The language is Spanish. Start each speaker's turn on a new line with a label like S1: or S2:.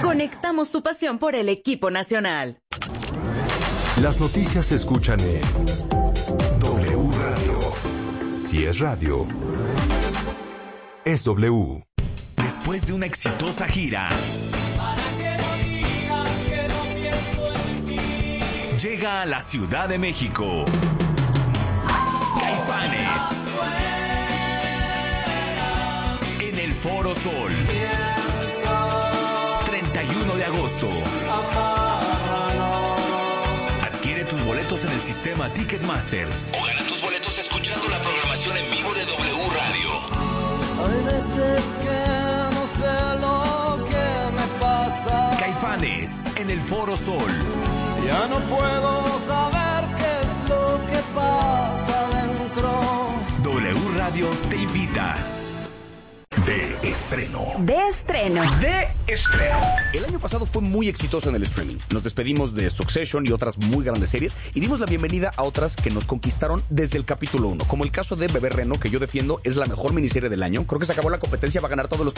S1: Conectamos tu pasión por el equipo nacional.
S2: Las noticias se escuchan en W Radio. Si es radio, es W.
S3: Después de una exitosa gira, llega a la Ciudad de México Caifanes en el Foro Sol, 31 de agosto. Adquiere tus boletos en el sistema Ticketmaster o gana tus boletos escuchando la programación en vivo de W Radio.
S4: Hay veces que no sé lo que me pasa.
S3: Caifanes en el Foro Sol.
S4: Ya no puedo saber qué es lo que pasa dentro.
S3: W Radio te invita.
S2: De estreno.
S1: De estreno.
S5: De estreno. El año pasado fue muy exitoso en el streaming. Nos despedimos de Succession y otras muy grandes series y dimos la bienvenida a otras que nos conquistaron desde el capítulo 1, como el caso de Bebé Reno, que yo defiendo es la mejor miniserie del año. Creo que se acabó la competencia, va a ganar todos los